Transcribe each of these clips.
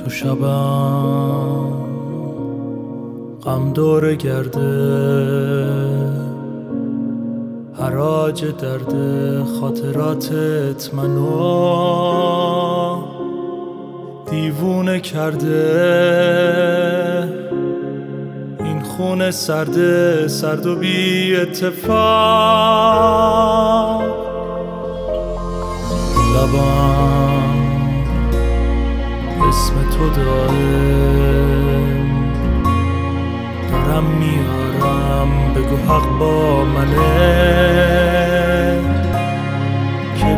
تو شبم غم دوره گرده، حراج درد خاطراتت منو دیوونه کرده. این خونه سرده، سرد و بی اتفاق. لبم اسم تو دارم میارم، بگو حق با منه که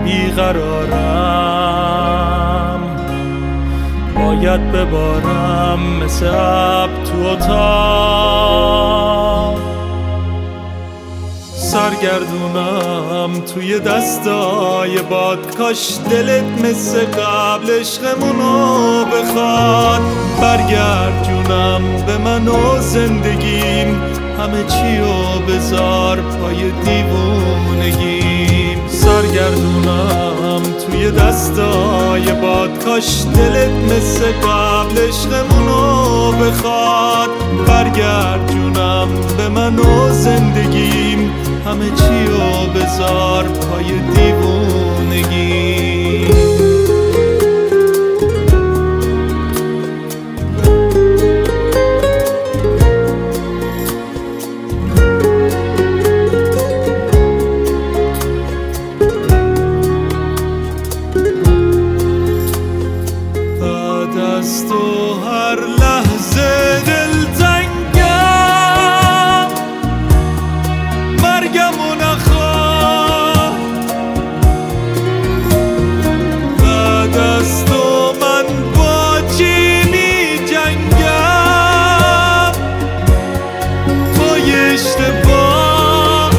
بیقرارم، باید ببارم مثل اب تو اتاق. سرگردونم توی دستای باد، کاش دلت مثل قبل عشقمونو بخواد. برگرد جونم به من و زندگیم، همه چیو بذار پای دیوونگیم. سرگردونم توی دستای باد، کاش دلت مثل قبل عشقمونو بخواد. برگرد جونم به من و زندگیم، همه چیو بذار پای دیوونگی. بعد از تو هر لحظه دلتنگم، مرگمو نخواه. بعد از تو من با چی می جنگم؟ با یه اشتباه.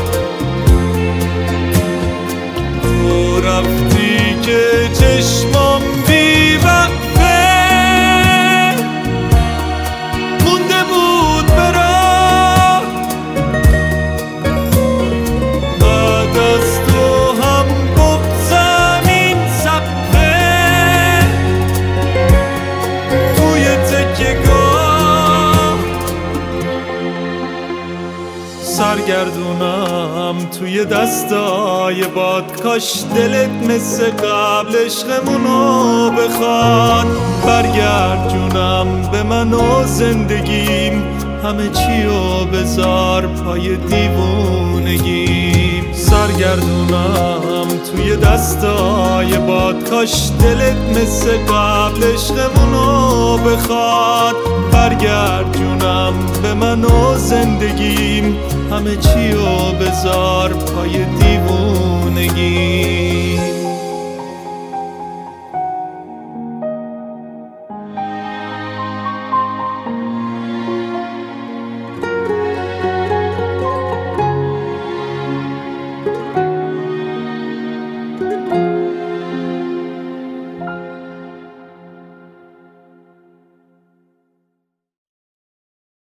تو رفتی که چشمام بی وقفه مونده بود برا. بعد از تو هم بغضم این صفحه توی تکیه‌گاه. سرگردونم توی دستای باد، کاش دلت مثل قبل عشقمونو بخواد. برگرد جونم به من و زندگیم، همه چیو بذار پای دیوونگیم. سرگردونم توی دستای باد، کاش دلت مثل قبل عشقمونو بخواد. برگرد جونم به من و زندگیم، همه چیو بذار پای دیوونگی.